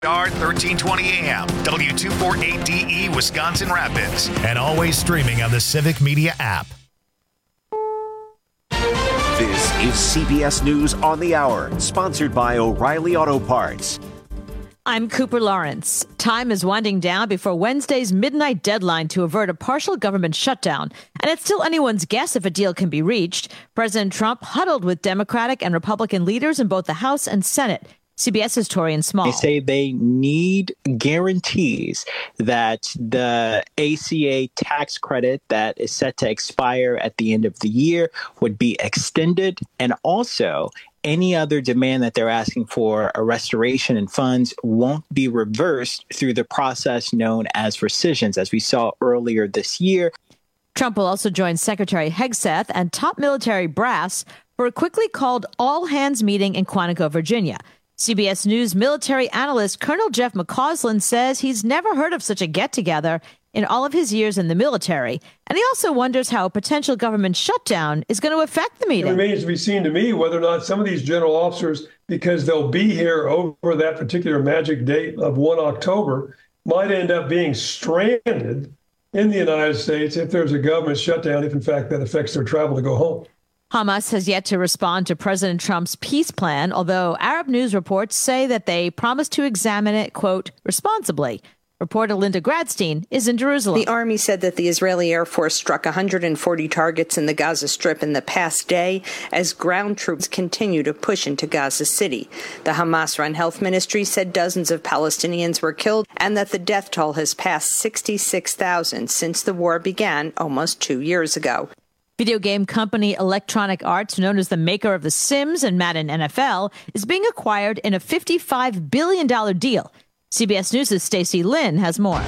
1320 AM, W248DE, Wisconsin Rapids, and always streaming on the Civic Media app. This is CBS News on the Hour, sponsored by O'Reilly Auto Parts. I'm Cooper Lawrence. Time is winding down before Wednesday's midnight deadline to avert a partial government shutdown. And it's still anyone's guess if a deal can be reached. President Trump huddled with Democratic and Republican leaders in both the House and Senate. CBS's Torian Small. They say they need guarantees that the ACA tax credit that is set to expire at the end of the year would be extended, and also any other demand that they're asking for a restoration in funds won't be reversed through the process known as rescissions, as we saw earlier this year. Trump will also join Secretary Hegseth and top military brass for a quickly called all-hands meeting in Quantico, Virginia. CBS News military analyst Colonel Jeff McCausland says he's never heard of such a get-together in all of his years in the military. And he also wonders how a potential government shutdown is going to affect the meeting. It remains to be seen to me whether or not some of these general officers, because they'll be here over that particular magic date of 1 October, might end up being stranded in the United States if there's a government shutdown, if in fact that affects their travel to go home. Hamas has yet to respond to President Trump's peace plan, although Arab news reports say that they promised to examine it, quote, responsibly. Reporter Linda Gradstein is in Jerusalem. The army said that the Israeli Air Force struck 140 targets in the Gaza Strip in the past day as ground troops continue to push into Gaza City. The Hamas-run health ministry said dozens of Palestinians were killed and that the death toll has passed 66,000 since the war began almost 2 years ago. Video game company Electronic Arts, known as the maker of The Sims and Madden NFL, is being acquired in a $55 billion deal. CBS News' Stacey Lynn has more.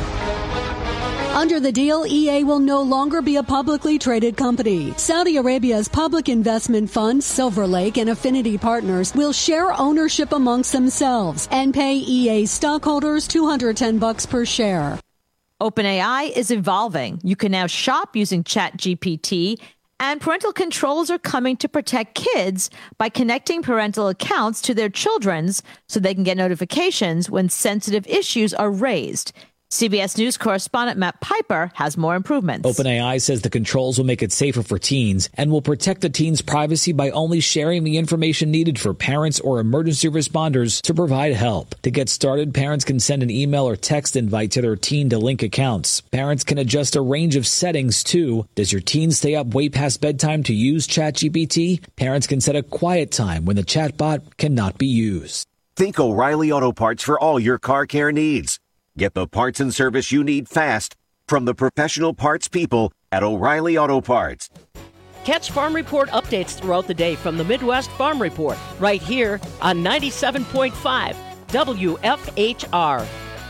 Under the deal, EA will no longer be a publicly traded company. Saudi Arabia's public investment fund, Silver Lake, and Affinity Partners will share ownership amongst themselves and pay EA stockholders $210 per share. OpenAI is evolving. You can now shop using ChatGPT, and parental controls are coming to protect kids by connecting parental accounts to their children's so they can get notifications when sensitive issues are raised. CBS News correspondent Matt Piper has more improvements. OpenAI says the controls will make it safer for teens and will protect the teen's privacy by only sharing the information needed for parents or emergency responders to provide help. To get started, parents can send an email or text invite to their teen to link accounts. Parents can adjust a range of settings, too. Does your teen stay up way past bedtime to use ChatGPT? Parents can set a quiet time when the chatbot cannot be used. Think O'Reilly Auto Parts for all your car care needs. Get the parts and service you need fast from the professional parts people at O'Reilly Auto Parts. Catch Farm Report updates throughout the day from the Midwest Farm Report right here on 97.5 WFHR.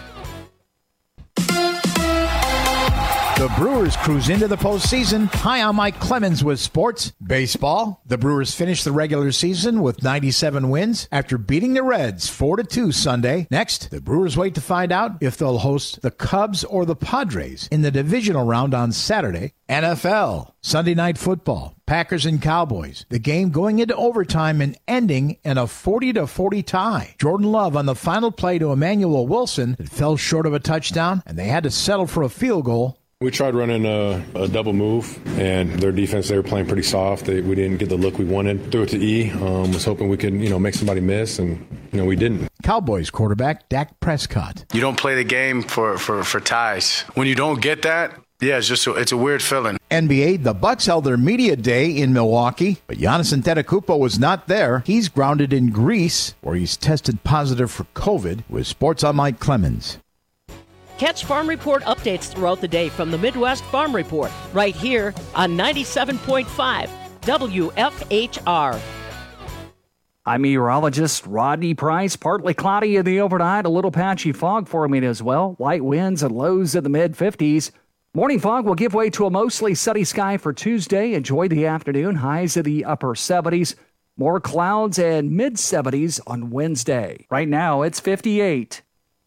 The Brewers cruise into the postseason. Hi, I'm Mike Clemens with sports. Baseball. The Brewers finished the regular season with 97 wins after beating the Reds 4-2 Sunday. Next, the Brewers wait to find out if they'll host the Cubs or the Padres in the divisional round on Saturday. NFL. Sunday Night Football. Packers and Cowboys. The game going into overtime and ending in a 40-40 tie. Jordan Love on the final play to Emmanuel Wilson that fell short of a touchdown, and they had to settle for a field goal. We tried running a double move, and their defense, they were playing pretty soft. We didn't get the look we wanted. Threw it to E. Was hoping we could, make somebody miss, and, we didn't. Cowboys quarterback Dak Prescott. You don't play the game for ties. When you don't get that, yeah, it's a weird feeling. NBA, the Bucks held their media day in Milwaukee, but Giannis Antetokounmpo was not there. He's grounded in Greece, where he's tested positive for COVID. With Sports, I'm Mike Clemens. Catch Farm Report updates throughout the day from the Midwest Farm Report right here on 97.5 WFHR. I'm meteorologist Rodney Price. Partly cloudy in the overnight, a little patchy fog forming as well. Light winds and lows in the mid-50s. Morning fog will give way to a mostly sunny sky for Tuesday. Enjoy the afternoon. Highs in the upper 70s. More clouds and mid-70s on Wednesday. Right now, it's 58.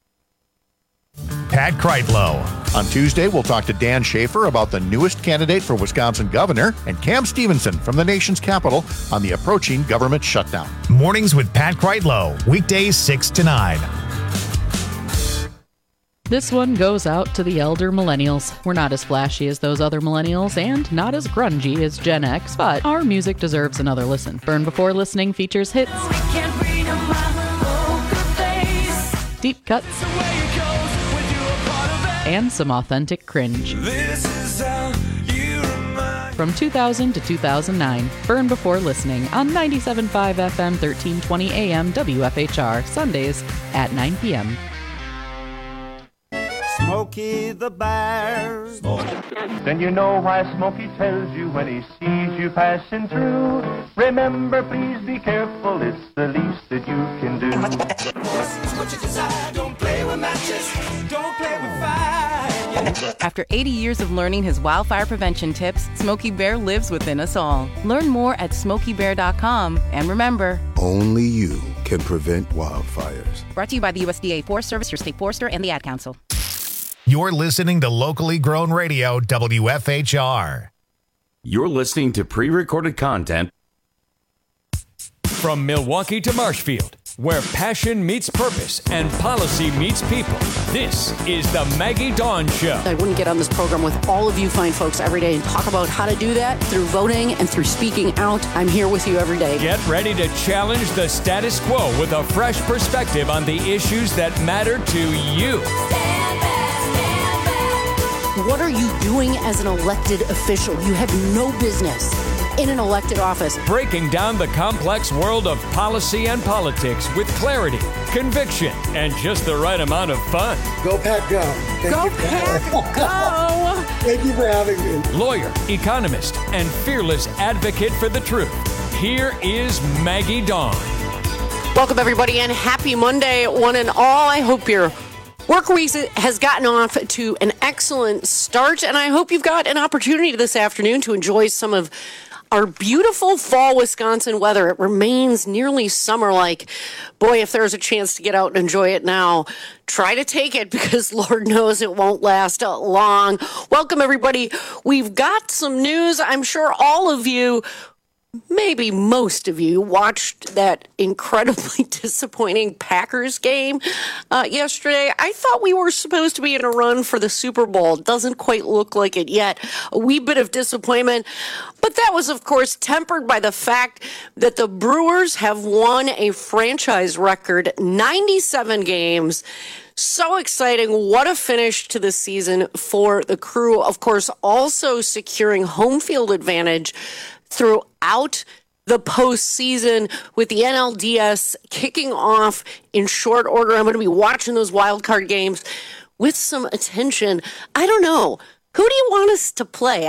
Pat Kreitlow. On Tuesday, we'll talk to Dan Schaefer about the newest candidate for Wisconsin governor and Cam Stevenson from the nation's capital on the approaching government shutdown. Mornings with Pat Kreitlow. Weekdays 6 to 9. This one goes out to the elder millennials. We're not as flashy as those other millennials and not as grungy as Gen X, but our music deserves another listen. Burn Before Listening features hits, deep cuts, and some authentic cringe. From 2000 to 2009, Burn Before Listening on 97.5 FM, 1320 AM, WFHR, Sundays at 9 p.m. Smokey the Bear. Then you know why Smokey tells you when he sees you passing through. Remember, please be careful, it's the least that you can do. What you desire, don't play with matches, don't play with fire. After 80 years of learning his wildfire prevention tips, Smokey Bear lives within us all. Learn more at SmokeyBear.com. And remember, only you can prevent wildfires. Brought to you by the USDA Forest Service, your state forester, and the Ad Council. You're listening to locally grown radio, WFHR. You're listening to pre-recorded content. From Milwaukee to Marshfield, where passion meets purpose and policy meets people, this is the Maggie Dawn Show. I wouldn't get on this program with all of you fine folks every day and talk about how to do that through voting and through speaking out. I'm here with you every day. Get ready to challenge the status quo with a fresh perspective on the issues that matter to you. What are you doing as an elected official? You have no business in an elected office. Breaking down the complex world of policy and politics with clarity, conviction, and just the right amount of fun. Go Pack Go. Go Pack Go. Thank you for having me. Lawyer, economist, and fearless advocate for the truth. Here is Maggie Dawn. Welcome everybody and happy Monday, one and all. I hope your work week has gotten off to an excellent start, and I hope you've got an opportunity this afternoon to enjoy some of our beautiful fall Wisconsin weather. It remains nearly summer-like. Boy, if there's a chance to get out and enjoy it now, try to take it because Lord knows it won't last long. Welcome, everybody. We've got some news. I'm sure all of you, maybe most of you, watched that incredibly disappointing Packers game yesterday. I thought we were supposed to be in a run for the Super Bowl. It doesn't quite look like it yet. A wee bit of disappointment. But that was, of course, tempered by the fact that the Brewers have won a franchise record 97 games. So exciting. What a finish to the season for the Crew. Of course, also securing home field advantage throughout the postseason with the NLDS kicking off in short order. I'm going to be watching those wild card games with some attention. I don't know. Who do you want us to play?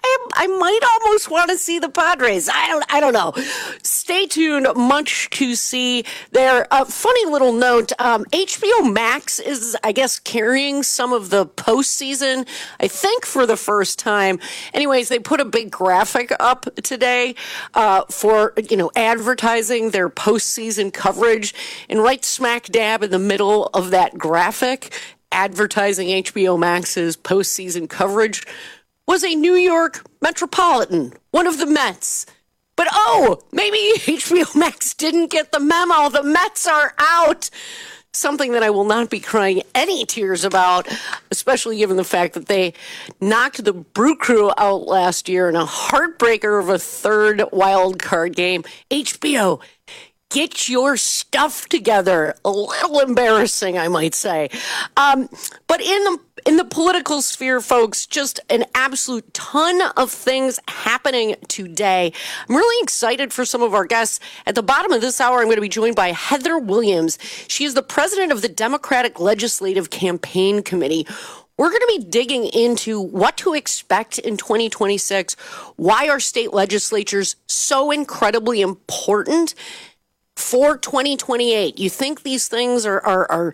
I might almost want to see the Padres. I don't know. Stay tuned. Much to see there. A funny little note. HBO Max is, I guess, carrying some of the postseason, I think, for the first time. Anyways, they put a big graphic up today for, advertising their postseason coverage. And right smack dab in the middle of that graphic, advertising HBO Max's postseason coverage, was a New York Metropolitan, one of the Mets. But maybe HBO Max didn't get the memo. The Mets are out. Something that I will not be crying any tears about, especially given the fact that they knocked the Brew Crew out last year in a heartbreaker of a third wild card game. HBO, get your stuff together. A little embarrassing, I might say. But in the political sphere, folks, just an absolute ton of things happening today. I'm really excited for some of our guests. At the bottom of this hour, I'm going to be joined by Heather Williams. She is the president of the Democratic Legislative Campaign Committee. We're going to be digging into what to expect in 2026, why are state legislatures so incredibly important for 2028. You think these things are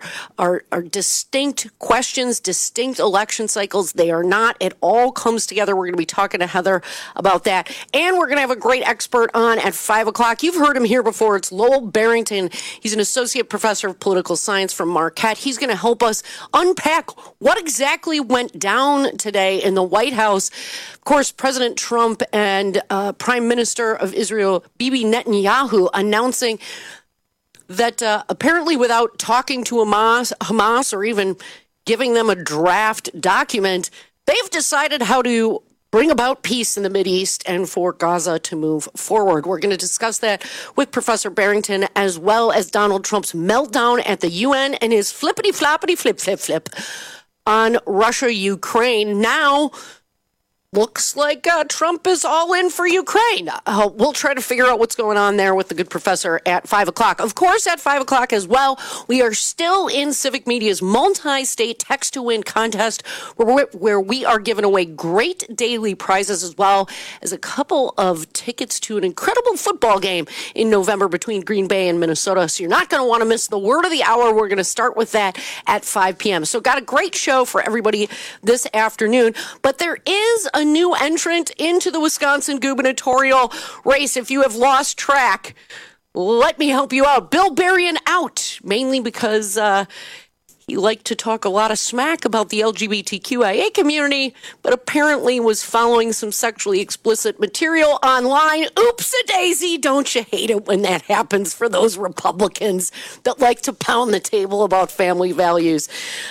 distinct questions, distinct election cycles. They are not. It all comes together. We're going to be talking to Heather about that. And we're going to have a great expert on at 5 o'clock. You've heard him here before. It's Lowell Barrington. He's an associate professor of political science from Marquette. He's going to help us unpack what exactly went down today in the White House. Of course, President Trump and Prime Minister of Israel, Bibi Netanyahu, announcing that apparently without talking to Hamas or even giving them a draft document. They've decided how to bring about peace in the Mideast and for Gaza to move forward. We're going to discuss that with Professor Barrington, as well as Donald Trump's meltdown at the UN and his flippity-floppity-flip on Russia-Ukraine. Now, looks like Trump is all in for Ukraine. We'll try to figure out what's going on there with the good professor at 5 o'clock. Of course, at 5 o'clock as well, we are still in Civic Media's multi-state text-to-win contest where we are giving away great daily prizes, as well as a couple of tickets to an incredible football game in November between Green Bay and Minnesota. So you're not going to want to miss the word of the hour. We're going to start with that at 5 p.m. So got a great show for everybody this afternoon. But there is a new entrant into the Wisconsin gubernatorial race. If you have lost track, let me help you out. Bill Berrien out, mainly because he liked to talk a lot of smack about the LGBTQIA community, but apparently was following some sexually explicit material online. Oops-a-daisy, don't you hate it when that happens for those Republicans that like to pound the table about family values?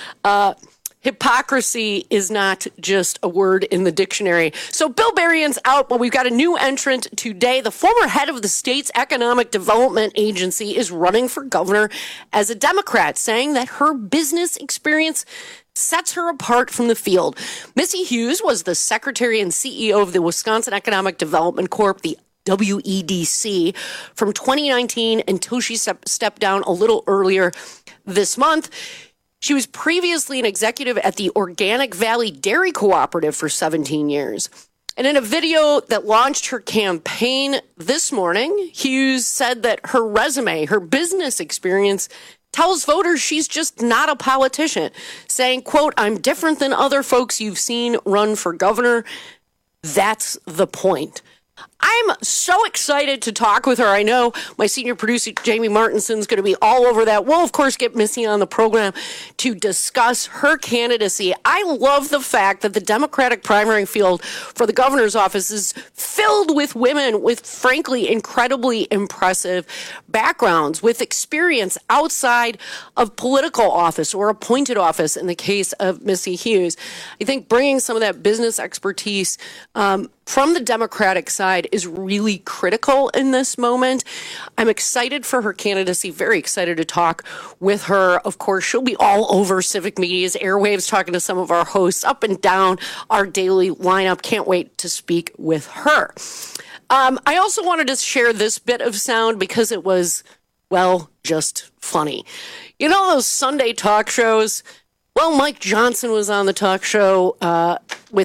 Hypocrisy is not just a word in the dictionary. So Bill Berrien's out, but we've got a new entrant today. The former head of the state's Economic Development Agency is running for governor as a Democrat, saying that her business experience sets her apart from the field. Missy Hughes was the secretary and CEO of the Wisconsin Economic Development Corp, the WEDC, from 2019 until she stepped down a little earlier this month. She was previously an executive at the Organic Valley Dairy Cooperative for 17 years. And in a video that launched her campaign this morning, Hughes said that her resume, her business experience, tells voters she's just not a politician, saying, quote, "I'm different than other folks you've seen run for governor. That's the point." I'm so excited to talk with her. I know my senior producer, Jamie Martinson's going to be all over that. We'll, of course, get Missy on the program to discuss her candidacy. I love the fact that the Democratic primary field for the governor's office is filled with women with, frankly, incredibly impressive backgrounds, with experience outside of political office or appointed office in the case of Missy Hughes. I think bringing some of that business expertise from the Democratic side is really critical in this moment. I'm excited for her candidacy, very excited to talk with her. Of course, she'll be all over Civic Media's airwaves, talking to some of our hosts up and down our daily lineup. Can't wait to speak with her. I also wanted to share this bit of sound because it was, well, just funny. You know those Sunday talk shows? Well, Mike Johnson was on the talk show on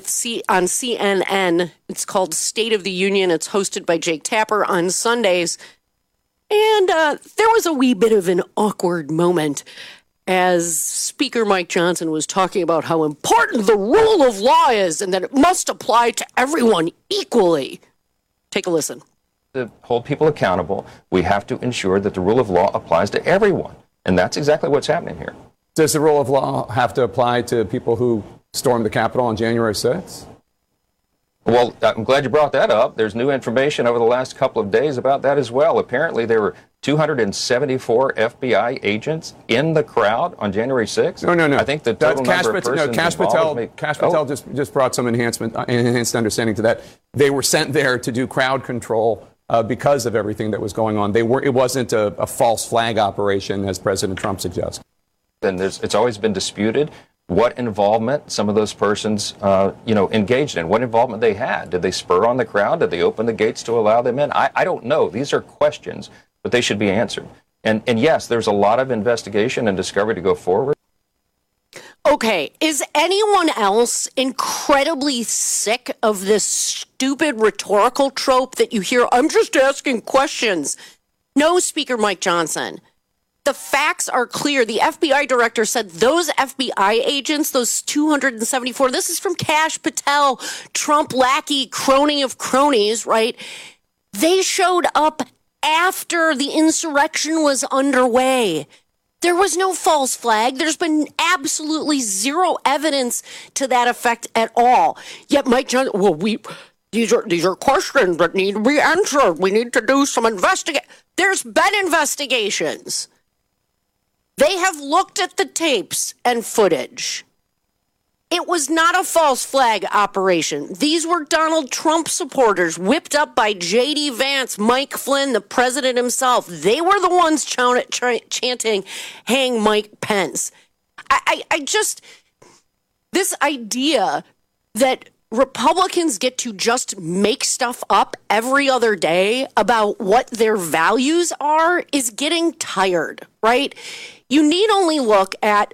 CNN. It's called State of the Union. It's hosted by Jake Tapper on Sundays. And there was a wee bit of an awkward moment as Speaker Mike Johnson was talking about how important the rule of law is and that it must apply to everyone equally. Take a listen. To hold people accountable, we have to ensure that the rule of law applies to everyone. And that's exactly what's happening here. Does the rule of law have to apply to people who stormed the Capitol on January 6th? Well, I'm glad you brought that up. There's new information over the last couple of days about that as well. Apparently, there were 274 FBI agents in the crowd on January 6th. No. I think the total number of persons Kash Patel just brought some enhanced understanding to that. They were sent there to do crowd control because of everything that was going on. It wasn't a false flag operation, as President Trump suggests. And it's always been disputed what involvement some of those persons, engaged in, what involvement they had. Did they spur on the crowd? Did they open the gates to allow them in? I don't know. These are questions, but they should be answered. And yes, there's a lot of investigation and discovery to go forward. Okay, is anyone else incredibly sick of this stupid rhetorical trope that you hear? I'm just asking questions. No, Speaker Mike Johnson. The facts are clear. The FBI director said those FBI agents, those 274, this is from Kash Patel, Trump lackey, crony of cronies, right? They showed up after the insurrection was underway. There was no false flag. There's been absolutely zero evidence to that effect at all. Yet Mike Johnson, these are questions that need to be answered. We need to do some investigation. There's been investigations. They have looked at the tapes and footage. It was not a false flag operation. These were Donald Trump supporters whipped up by J.D. Vance, Mike Flynn, the president himself. They were the ones chanting, hang Mike Pence. I just, this idea that Republicans get to just make stuff up every other day about what their values are is getting tired, right? You need only look at,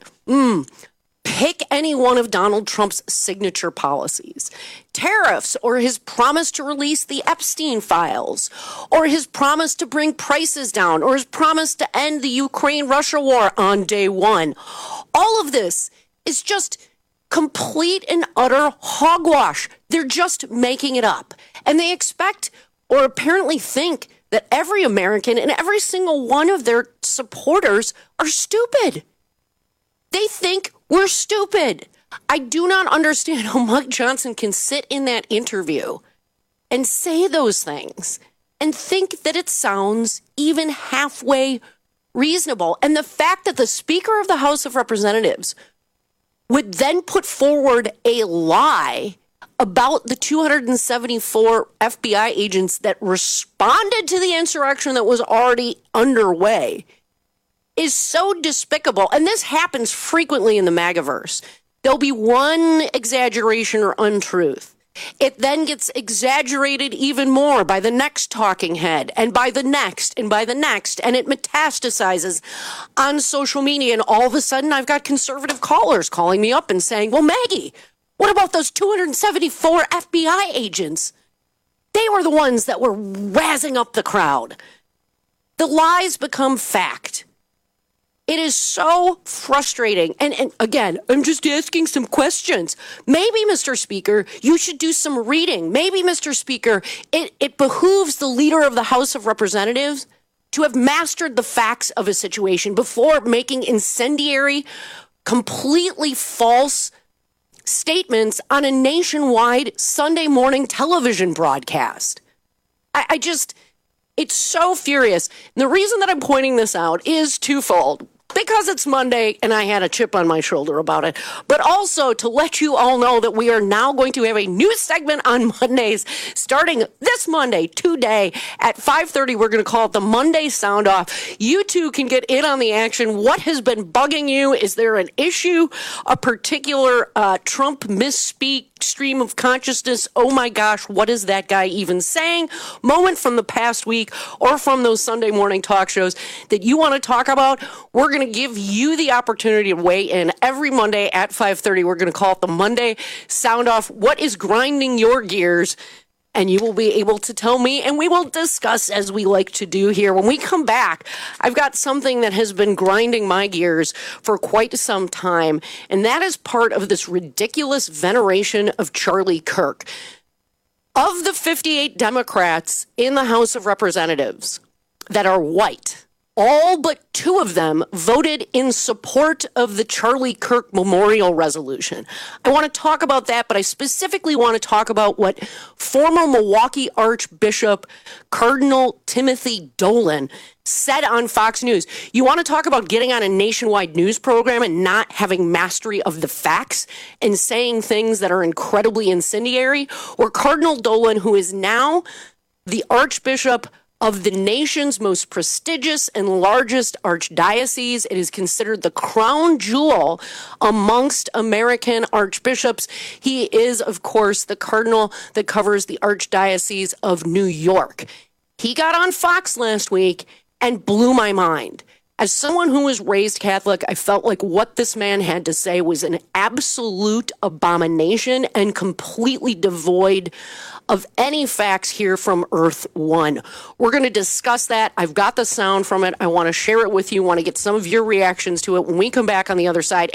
pick any one of Donald Trump's signature policies. Tariffs, or his promise to release the Epstein files, or his promise to bring prices down, or his promise to end the Ukraine-Russia war on day one. All of this is just complete and utter hogwash. They're just making it up. And they expect, or apparently think, that every American and every single one of their supporters are stupid. They think we're stupid. I do not understand how Mike Johnson can sit in that interview and say those things and think that it sounds even halfway reasonable. And the fact that the Speaker of the House of Representatives would then put forward a lie about the 274 FBI agents that responded to the insurrection that was already underway is so despicable. And this happens frequently in the MAGAverse. There'll be one exaggeration or untruth. It then gets exaggerated even more by the next talking head and by the next and by the next. And it metastasizes on social media. And all of a sudden, I've got conservative callers calling me up and saying, well, Maggie, what about those 274 FBI agents? They were the ones that were razzing up the crowd. The lies become fact. It is so frustrating. And again, I'm just asking some questions. Maybe, Mr. Speaker, you should do some reading. Maybe, Mr. Speaker, it behooves the leader of the House of Representatives to have mastered the facts of a situation before making incendiary, completely false statements on a nationwide Sunday morning television broadcast. It's so furious. And the reason that I'm pointing this out is twofold. Because it's Monday and I had a chip on my shoulder about it, but also to let you all know that we are now going to have a new segment on Mondays starting this Monday, today at 5:30. We're going to call it the Monday Sound Off. You too can get in on the action. What has been bugging you? Is there an issue, a particular Trump misspeak, stream of consciousness? Oh my gosh, what is that guy even saying? Moment from the past week or from those Sunday morning talk shows that you want to talk about? We're going to give you the opportunity to weigh in every Monday at 5:30. We're going to call it the Monday Sound Off. What is grinding your gears? And you will be able to tell me, and we will discuss as we like to do here. When we come back, I've got something that has been grinding my gears for quite some time, and that is part of this ridiculous veneration of Charlie Kirk. Of the 58 Democrats in the House of Representatives that are white, all but 2 of them voted in support of the Charlie Kirk Memorial Resolution. I want to talk about that, but I specifically want to talk about what former Milwaukee Archbishop Cardinal Timothy Dolan said on Fox News. You want to talk about getting on a nationwide news program and not having mastery of the facts and saying things that are incredibly incendiary? Or Cardinal Dolan, who is now the Archbishop of the nation's most prestigious and largest archdiocese. It is considered the crown jewel amongst American archbishops. He is, of course, the cardinal that covers the Archdiocese of New York. He got on Fox last week and blew my mind. As someone who was raised Catholic, I felt like what this man had to say was an absolute abomination and completely devoid of any facts here from Earth One. We're going to discuss that. I've got the sound from it. I want to share it with you. I want to get some of your reactions to it when we come back on the other side.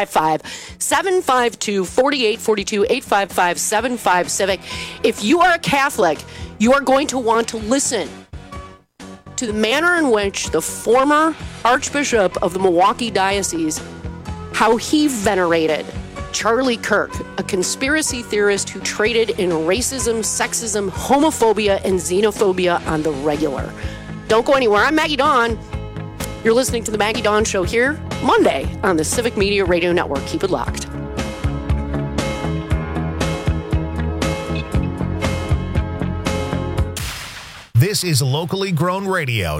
855-752-4842, 855-75-CIVIC. If you are a Catholic, you are going to want to listen to the manner in which the former Archbishop of the Milwaukee Diocese, how he venerated Charlie Kirk, a conspiracy theorist who traded in racism, sexism, homophobia, and xenophobia on the regular. Don't go anywhere. I'm Maggie Dawn. You're listening to the Maggie Dawn Show here, Monday, on the Civic Media Radio Network. Keep it locked. This is locally grown radio,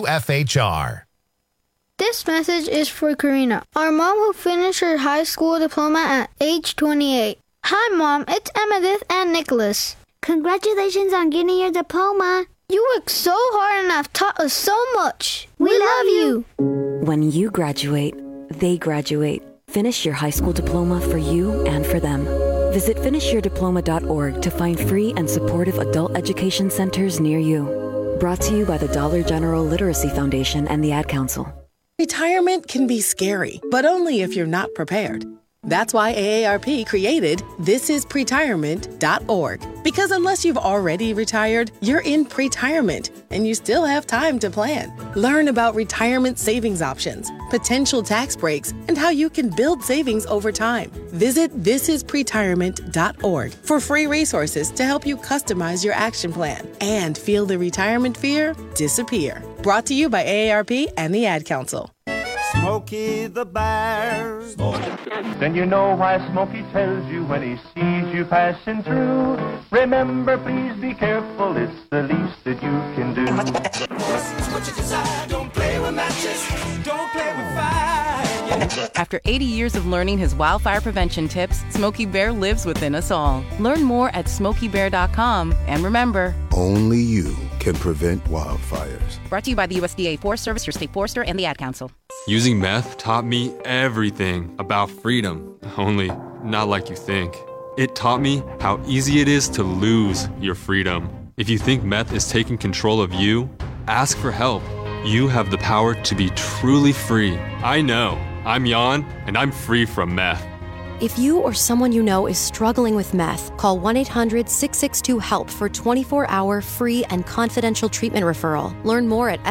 WFHR. This message is for Karina, our mom who finished her high school diploma at age 28. Hi, Mom. It's Emmettith and Nicholas. Congratulations on getting your diploma. You worked so hard and have taught us so much. We love you. When you graduate, they graduate. Finish your high school diploma for you and for them. Visit finishyourdiploma.org to find free and supportive adult education centers near you. Brought to you by the Dollar General Literacy Foundation and the Ad Council. Retirement can be scary, but only if you're not prepared. That's why AARP created thisispretirement.org. Because unless you've already retired, you're in pretirement, and you still have time to plan. Learn about retirement savings options, potential tax breaks, and how you can build savings over time. Visit thisispretirement.org for free resources to help you customize your action plan and feel the retirement fear disappear. Brought to you by AARP and the Ad Council. Smokey the Bear. Then you know why Smokey tells you when he sees you passing through. Remember, please be careful, it's the least that you can do. This is what you desire. Don't play with matches. Don't play with fire. After 80 years of learning his wildfire prevention tips, Smokey Bear lives within us all. Learn more at SmokeyBear.com. And remember, only you can prevent wildfires. Brought to you by the USDA Forest Service, your state forester, and the Ad Council. Using meth taught me everything about freedom, only not like you think. It taught me how easy it is to lose your freedom. If you think meth is taking control of you, ask for help. You have the power to be truly free. I know. I'm Jan, and I'm free from meth. If you or someone you know is struggling with meth, call 1-800-662-HELP for 24-hour free and confidential treatment referral. Learn more at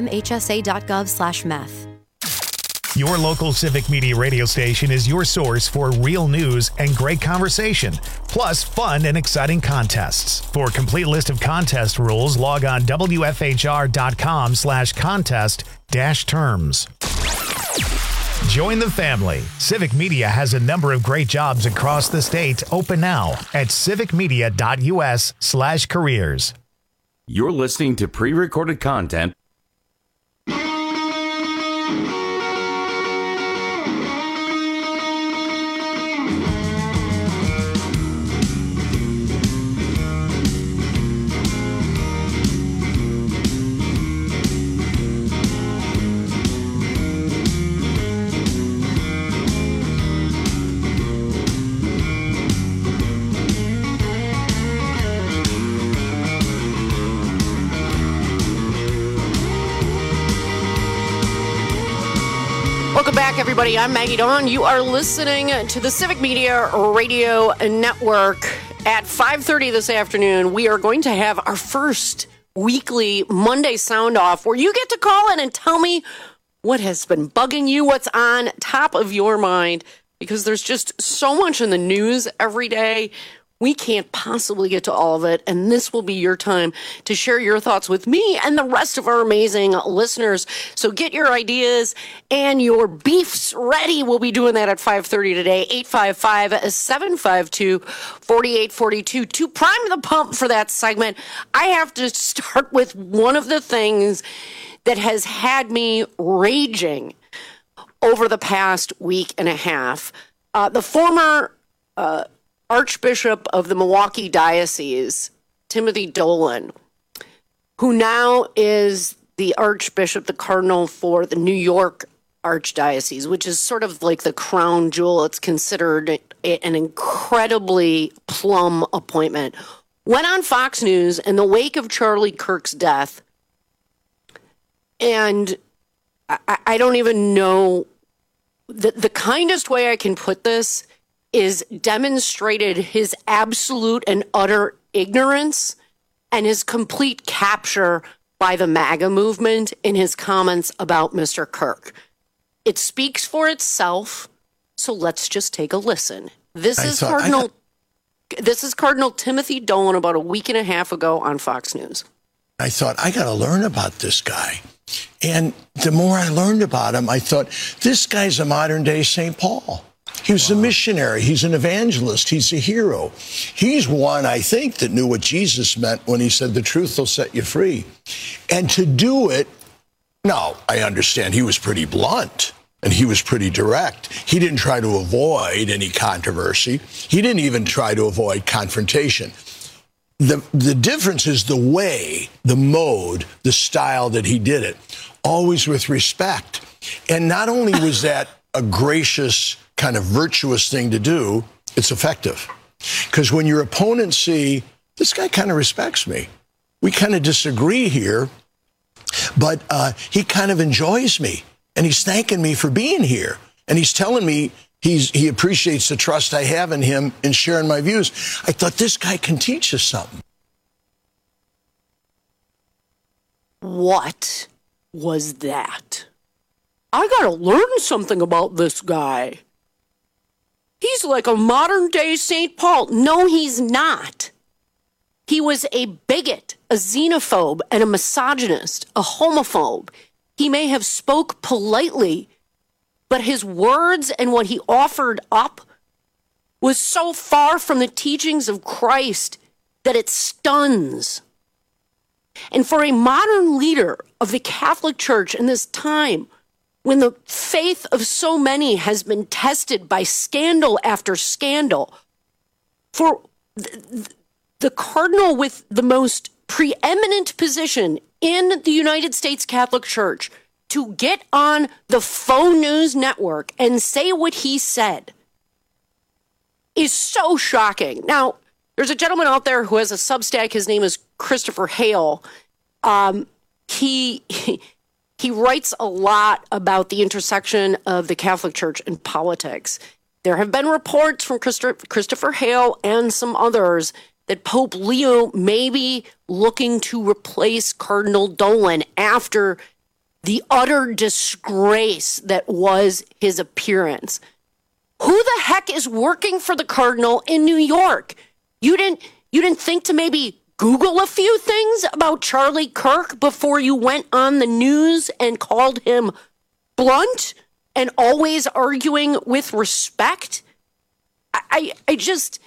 samhsa.gov/meth. Your local Civic Media radio station is your source for real news and great conversation, plus fun and exciting contests. For a complete list of contest rules, log on wfhr.com/contest-terms. Join the family. Civic Media has a number of great jobs across the state open now at civicmedia.us/careers. You're listening to pre-recorded content. Welcome back, everybody. I'm Maggie Dawn. You are listening to the Civic Media Radio Network. At 5:30 this afternoon, we are going to have our first weekly Monday Sound Off, where you get to call in and tell me what has been bugging you, what's on top of your mind, because there's just so much in the news every day. We can't possibly get to all of it, and this will be your time to share your thoughts with me and the rest of our amazing listeners. So get your ideas and your beefs ready. We'll be doing that at 5:30 today, 855-752-4842. To prime the pump for that segment, I have to start with one of the things that has had me raging over the past week and a half. The former Archbishop of the Milwaukee Diocese, Timothy Dolan, who now is the Archbishop, the Cardinal for the New York Archdiocese, which is sort of like the crown jewel. It's considered an incredibly plum appointment. Went on Fox News in the wake of Charlie Kirk's death, and I don't even know the kindest way I can put this is demonstrated his absolute and utter ignorance and his complete capture by the MAGA movement in his comments about Mr. Kirk. It speaks for itself, so let's just take a listen. This is Cardinal Timothy Dolan about a week and a half ago on Fox News. I thought, I got to learn about this guy. And the more I learned about him, I thought, this guy's a modern-day St. Paul. He was a missionary. He's an evangelist. He's a hero. He's one, I think, that knew what Jesus meant when he said, the truth will set you free. And to do it, now, I understand he was pretty blunt and he was pretty direct. He didn't try to avoid any controversy. He didn't even try to avoid confrontation. The difference is the way, the mode, the style that he did it, always with respect. And not only was that a gracious, kind of virtuous thing to do, it's effective. Because when your opponents see, this guy kind of respects me. We kind of disagree here, but he kind of enjoys me. And he's thanking me for being here. And he's telling me he appreciates the trust I have in him in sharing my views. I thought, this guy can teach us something. What was that? I gotta learn something about this guy. He's like a modern-day St. Paul. No, he's not. He was a bigot, a xenophobe, and a misogynist, a homophobe. He may have spoke politely, but his words and what he offered up was so far from the teachings of Christ that it stuns. And for a modern leader of the Catholic Church in this time, when the faith of so many has been tested by scandal after scandal, for the cardinal with the most preeminent position in the United States Catholic Church to get on the faux news network and say what he said is so shocking. Now, there's a gentleman out there who has a Substack. His name is Christopher Hale. He writes a lot about the intersection of the Catholic Church and politics. There have been reports from Christopher Hale and some others that Pope Leo may be looking to replace Cardinal Dolan after the utter disgrace that was his appearance. Who the heck is working for the Cardinal in New York? You didn't think to maybe Google a few things about Charlie Kirk before you went on the news and called him blunt and always arguing with respect? I just...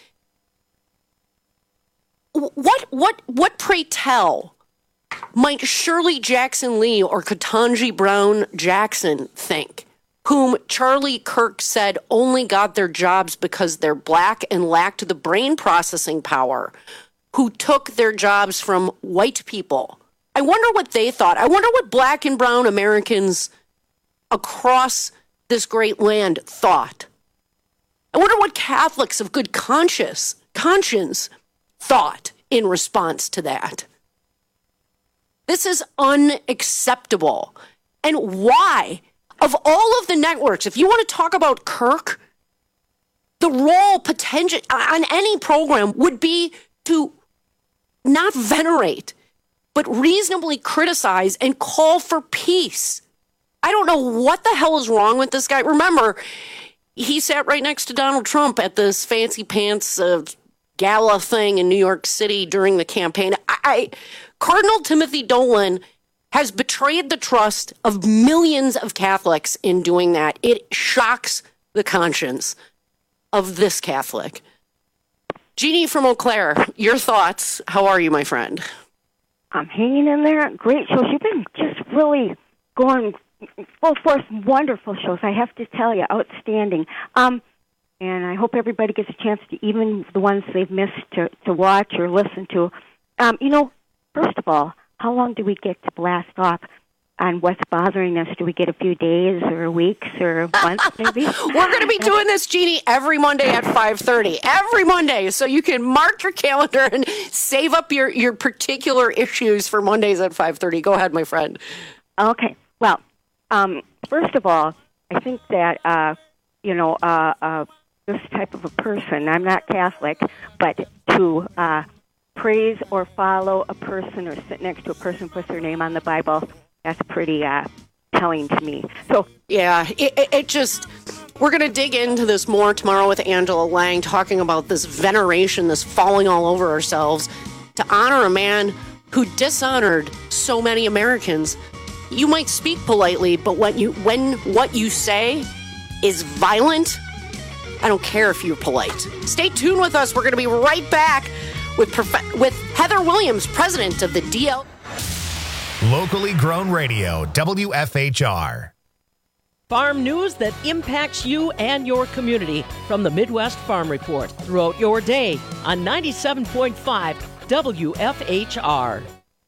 What pray tell might Shirley Jackson Lee or Ketanji Brown Jackson think, whom Charlie Kirk said only got their jobs because they're black and lacked the brain processing power, who took their jobs from white people? I wonder what they thought. I wonder what black and brown Americans across this great land thought. I wonder what Catholics of good conscience thought in response to that. This is unacceptable. And why? Of all of the networks, if you want to talk about Kirk, the role potential on any program would be to not venerate, but reasonably criticize and call for peace. I don't know what the hell is wrong with this guy. Remember, he sat right next to Donald Trump at this fancy pants gala thing in New York City during the campaign. Cardinal Timothy Dolan has betrayed the trust of millions of Catholics in doing that. It shocks the conscience of this Catholic. Jeannie from Eau Claire, your thoughts. How are you, my friend? I'm hanging in there. Great shows. You've been just really going full force. Wonderful shows, I have to tell you. Outstanding. And I hope everybody gets a chance to, even the ones they've missed, to watch or listen to. First of all, how long do we get to blast off on what's bothering us? Do we get a few days or weeks or months maybe? We're going to be doing this, Jeannie, every Monday at 5:30. Every Monday. So you can mark your calendar and save up your particular issues for Mondays at 5:30. Go ahead, my friend. Okay. Well, first of all, I think that, this type of a person, I'm not Catholic, but to praise or follow a person or sit next to a person who puts their name on the Bible, that's pretty telling to me. So yeah, it just, we're going to dig into this more tomorrow with Angela Lang, talking about this veneration, this falling all over ourselves to honor a man who dishonored so many Americans. you might speak politely, but when what you say is violent, I don't care if you're polite. Stay tuned with us. We're going to be right back with Heather Williams, president of the DL. Locally grown radio, WFHR. Farm news that impacts you and your community from the Midwest Farm Report throughout your day on 97.5 WFHR.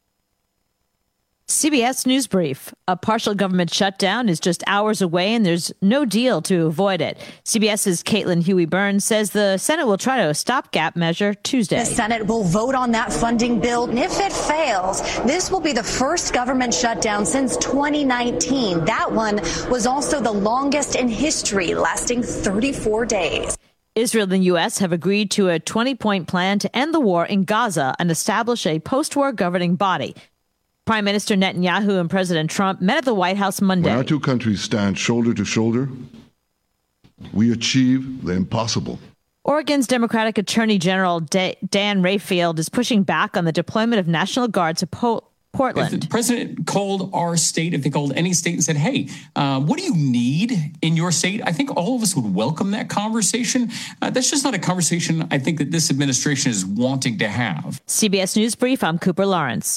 CBS News Brief. A partial government shutdown is just hours away, and there's no deal to avoid it. CBS's Caitlin Huey-Burns says the Senate will try to a stopgap measure Tuesday. The Senate will vote on that funding bill, and if it fails, this will be the first government shutdown since 2019. That one was also the longest in history, lasting 34 days. Israel and the U.S. have agreed to a 20-point plan to end the war in Gaza and establish a post-war governing body. Prime Minister Netanyahu and President Trump met at the White House Monday. When our two countries stand shoulder to shoulder, we achieve the impossible. Oregon's Democratic Attorney General Dan Rayfield is pushing back on the deployment of National Guard to Portland. If the president called our state, if they called any state and said, hey, what do you need in your state? I think all of us would welcome that conversation. That's just not a conversation I think that this administration is wanting to have. CBS News Brief, I'm Cooper Lawrence.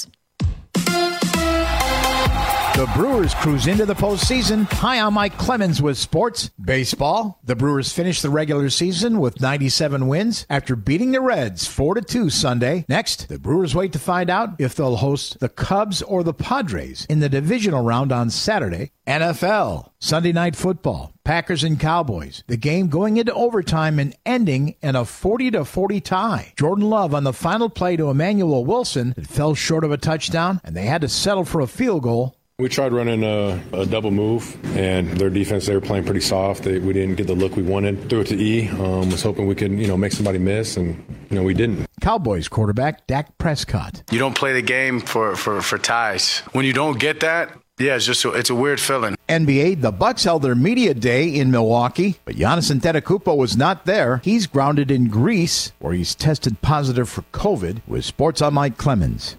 The Brewers cruise into the postseason. Hi, I'm Mike Clemens with sports. Baseball. The Brewers finished the regular season with 97 wins after beating the Reds 4-2 Sunday. Next, the Brewers wait to find out if they'll host the Cubs or the Padres in the divisional round on Saturday. NFL. Sunday Night Football. Packers and Cowboys. The game going into overtime and ending in a 40-40 tie. Jordan Love on the final play to Emmanuel Wilson that fell short of a touchdown, and they had to settle for a field goal. We tried running a double move, and their defense, they were playing pretty soft. We didn't get the look we wanted. Threw it to E. Was hoping we could, make somebody miss, and, we didn't. Cowboys quarterback Dak Prescott. You don't play the game for ties. When you don't get that, yeah, it's a weird feeling. NBA, the Bucks held their media day in Milwaukee, but Giannis Antetokounmpo was not there. He's grounded in Greece, where he's tested positive for COVID. With Sports, I'm Mike Clemens.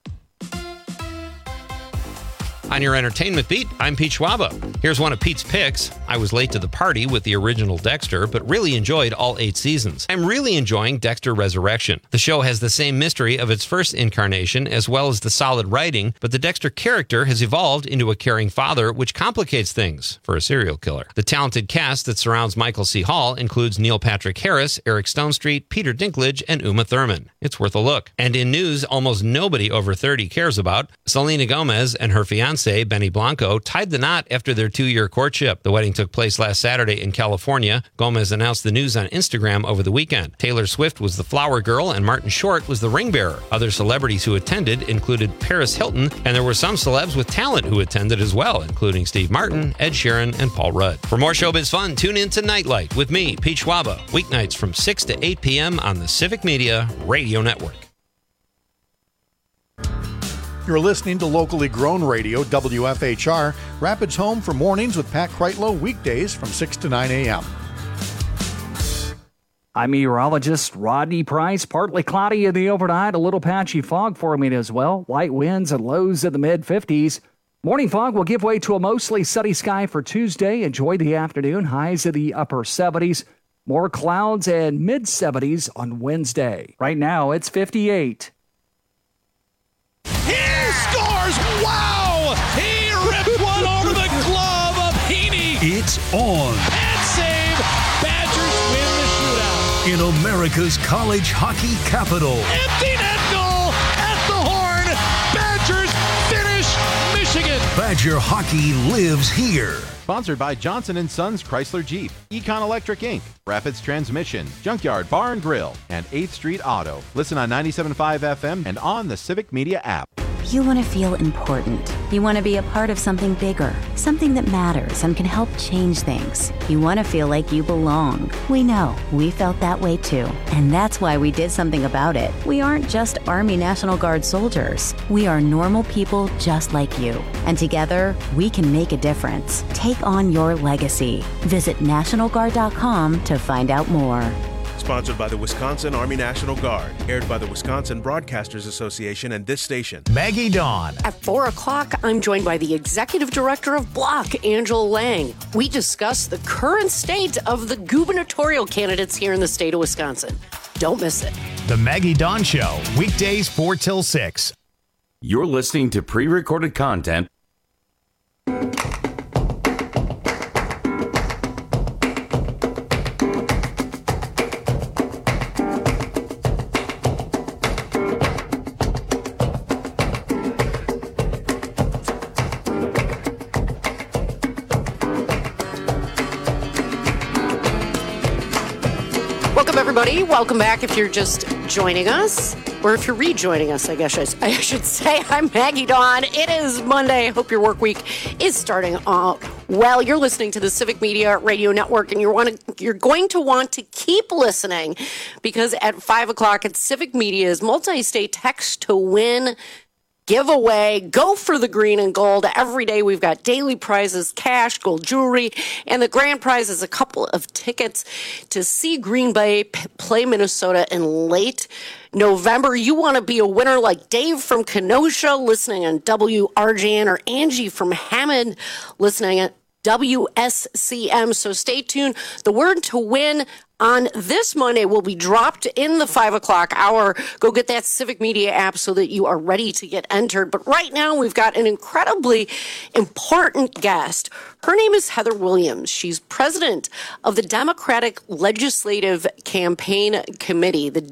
On your entertainment beat, I'm Pete Schwaba. Here's one of Pete's picks. I was late to the party with the original Dexter, but really enjoyed all 8 seasons. I'm really enjoying Dexter Resurrection. The show has the same mystery of its first incarnation as well as the solid writing, but the Dexter character has evolved into a caring father, which complicates things for a serial killer. The talented cast that surrounds Michael C. Hall includes Neil Patrick Harris, Eric Stonestreet, Peter Dinklage, and Uma Thurman. It's worth a look. And in news almost nobody over 30 cares about, Selena Gomez and her fiancé, Benny Blanco, tied the knot after their 2-year courtship. The wedding took place last Saturday in California. Gomez announced the news on Instagram over the weekend. Taylor Swift was the flower girl and Martin Short was the ring bearer. Other celebrities who attended included Paris Hilton, and there were some celebs with talent who attended as well, including Steve Martin, Ed Sheeran, and Paul Rudd. For more showbiz fun, tune in to Nightlight with me, Pete Schwaba, weeknights from 6 to 8 p.m. on the Civic Media Radio Network. You're listening to locally grown radio, WFHR, Rapids Home for mornings with Pat Kreitlow, weekdays from 6 to 9 a.m. I'm meteorologist Rodney Price. Partly cloudy in the overnight, a little patchy fog forming as well. Light winds and lows in the mid-50s. Morning fog will give way to a mostly sunny sky for Tuesday. Enjoy the afternoon. Highs in the upper 70s. More clouds and mid-70s on Wednesday. Right now, it's 58. He scores! Wow! He ripped one over the glove of Heaney. It's on. And save. Badgers win the shootout. In America's college hockey capital. Empty net goal at the horn. Badgers finish Michigan. Badger hockey lives here. Sponsored by Johnson & Sons Chrysler Jeep, Econ Electric Inc., Rapids Transmission, Junkyard Bar and Grill, and 8th Street Auto. Listen on 97.5 FM and on the Civic Media app. You want to feel important. You want to be a part of something bigger, something that matters and can help change things. You want to feel like you belong. We know. We felt that way too. And that's why we did something about it. We aren't just Army National Guard soldiers. We are normal people just like you. And together, we can make a difference. Take on your legacy. Visit NationalGuard.com to find out more. Sponsored by the Wisconsin Army National Guard. Aired by the Wisconsin Broadcasters Association and this station. Maggie Dawn. At 4 o'clock, I'm joined by the Executive Director of Block, Angela Lang. We discuss the current state of the gubernatorial candidates here in the state of Wisconsin. Don't miss it. The Maggie Dawn Show, weekdays 4 till 6. You're listening to pre-recorded content. Welcome, everybody. Welcome back if you're just joining us, or if you're rejoining us, I guess I should say. I'm Maggie Dawn. It is Monday. I hope your work week is starting off well. You're listening to the Civic Media Radio Network, and you're going to want to keep listening because at 5 o'clock at Civic Media's multi-state text to win giveaway. Go for the green and gold. Every day we've got daily prizes, cash, gold jewelry, and the grand prize is a couple of tickets to see Green Bay play Minnesota in late November. You want to be a winner like Dave from Kenosha listening on WRJN, or Angie from Hammond listening at WSCM. So stay tuned. The word to win on this Monday will be dropped in the 5 o'clock hour. Go get that Civic Media app so that you are ready to get entered. But right now, we've got an incredibly important guest. Her name is Heather Williams. She's president of the Democratic Legislative Campaign Committee, the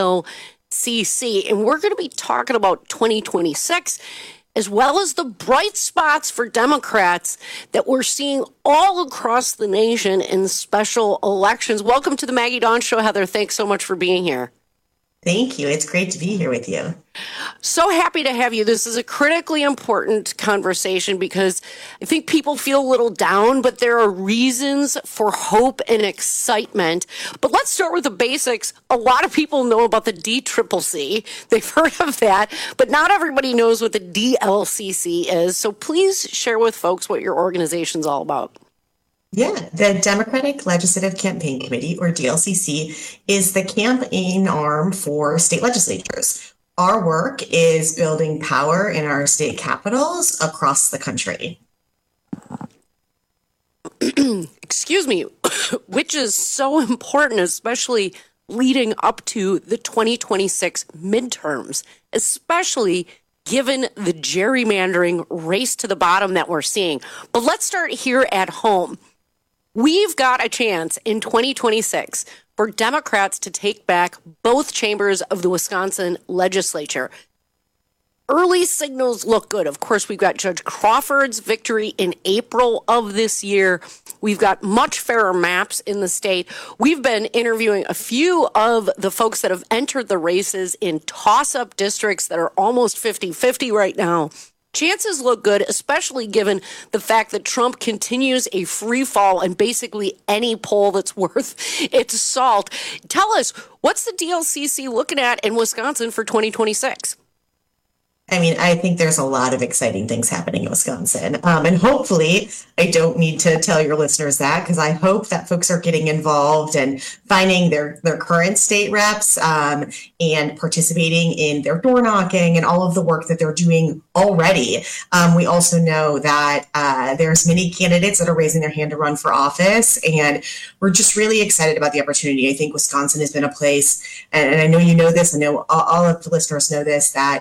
DLCC. And we're going to be talking about 2026, as well as the bright spots for Democrats that we're seeing all across the nation in special elections. Welcome to the Maggie Dawn Show, Heather. Thanks so much for being here. Thank you. It's great to be here with you. So happy to have you. This is a critically important conversation because I think people feel a little down, but there are reasons for hope and excitement. But let's start with the basics. A lot of people know about the DCCC. They've heard of that, but not everybody knows what the DLCC is. So please share with folks what your organization's all about. Yeah, the Democratic Legislative Campaign Committee, or DLCC, is the campaign arm for state legislatures. Our work is building power in our state capitals across the country. Excuse me, which is so important, especially leading up to the 2026 midterms, especially given the gerrymandering race to the bottom that we're seeing. But let's start here at home. We've got a chance in 2026 for Democrats to take back both chambers of the Wisconsin legislature. Early signals look good. Of course, we've got Judge Crawford's victory in April of this year. We've got much fairer maps in the state. We've been interviewing a few of the folks that have entered the races in toss-up districts that are almost 50-50 right now. Chances look good, especially given the fact that Trump continues a free fall in basically any poll that's worth its salt. Tell us, what's the DLCC looking at in Wisconsin for 2026? I mean, I think there's a lot of exciting things happening in Wisconsin. And hopefully, I don't need to tell your listeners that, because I hope that folks are getting involved and finding their current state reps and participating in their door knocking and all of the work that they're doing already. We also know that there's many candidates that are raising their hand to run for office, and we're just really excited about the opportunity. I think Wisconsin has been a place, and I know you know this, I know all of the listeners know this, that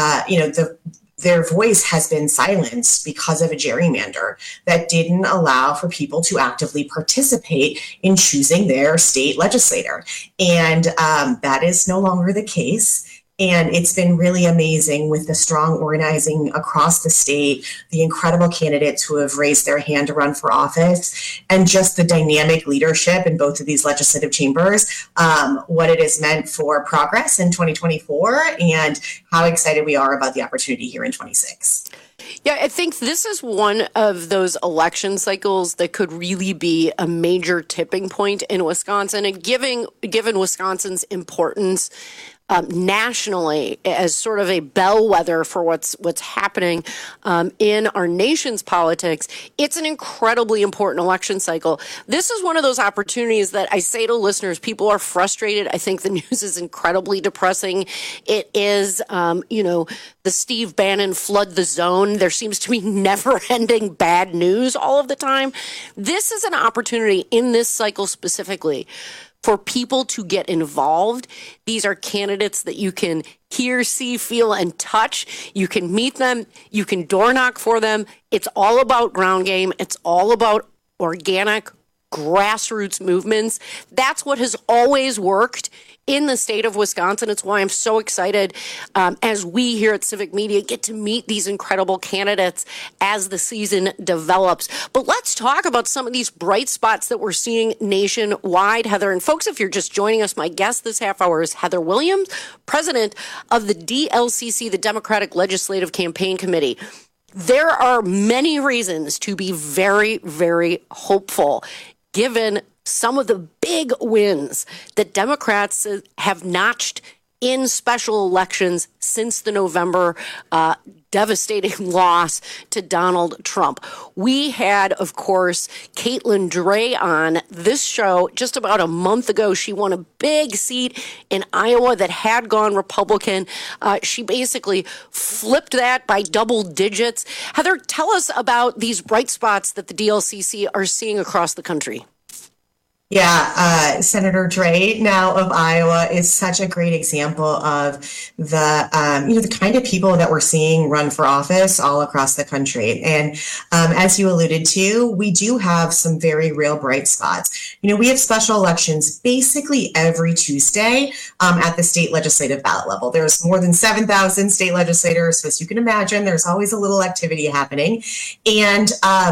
their voice has been silenced because of a gerrymander that didn't allow for people to actively participate in choosing their state legislator. And that is no longer the case. And it's been really amazing with the strong organizing across the state, the incredible candidates who have raised their hand to run for office, and just the dynamic leadership in both of these legislative chambers, what it has meant for progress in 2024, and how excited we are about the opportunity here in 26. Yeah, I think this is one of those election cycles that could really be a major tipping point in Wisconsin. And given Wisconsin's importance nationally as sort of a bellwether for what's happening in our nation's politics. It's an incredibly important election cycle. This is one of those opportunities that I say to listeners, people are frustrated. I think the news is incredibly depressing. It is, the Steve Bannon flood the zone. There seems to be never-ending bad news all of the time. This is an opportunity in this cycle specifically for people to get involved. These are candidates that you can hear, see, feel, and touch. You can meet them. You can door knock for them. It's all about ground game. It's all about organic grassroots movements. That's what has always worked in the state of Wisconsin. It's why I'm so excited as we here at Civic Media get to meet these incredible candidates as the season develops. But let's talk about some of these bright spots that we're seeing nationwide, Heather. And folks, if you're just joining us, my guest this half hour is Heather Williams, president of the DLCC, the Democratic Legislative Campaign Committee. There are many reasons to be very, very hopeful, given some of the big wins that Democrats have notched in special elections since the November devastating loss to Donald Trump. We had, of course, Caitlin Dray on this show just about a month ago. She won a big seat in Iowa that had gone Republican. She basically flipped that by double digits. Heather, tell us about these bright spots that the DLCC are seeing across the country. Yeah, Senator Dray now of Iowa is such a great example of the, the kind of people that we're seeing run for office all across the country. And as you alluded to, we do have some very real bright spots. We have special elections basically every Tuesday at the state legislative ballot level. There's more than 7,000 state legislators. So as you can imagine, there's always a little activity happening. And,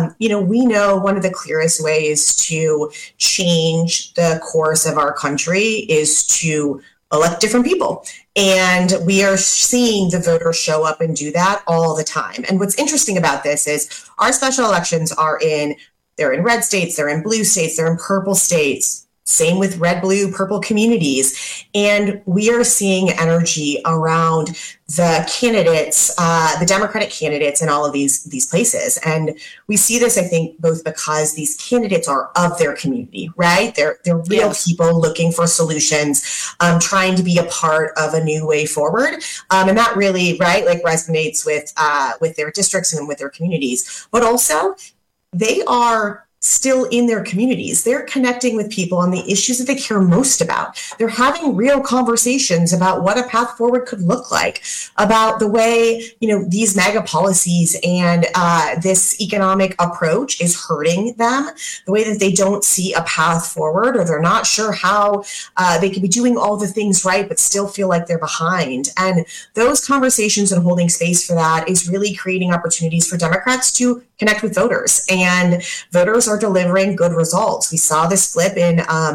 we know one of the clearest ways to change the course of our country is to elect different people. And we are seeing the voters show up and do that all the time. And what's interesting about this is our special elections they're in red states, they're in blue states, they're in purple states. Same with red, blue, purple communities. And we are seeing energy around the candidates, the Democratic candidates in all of these places. And we see this, I think, both because these candidates are of their community, right? They're real people looking for solutions, trying to be a part of a new way forward. And that really, right, resonates with their districts and with their communities. But also, they are still in their communities. They're connecting with people on the issues that they care most about. They're having real conversations about what a path forward could look like, about the way, these MAGA policies and this economic approach is hurting them, the way that they don't see a path forward, or they're not sure how they could be doing all the things right, but still feel like they're behind. And those conversations and holding space for that is really creating opportunities for Democrats to connect with voters, and voters are delivering good results. We saw this flip in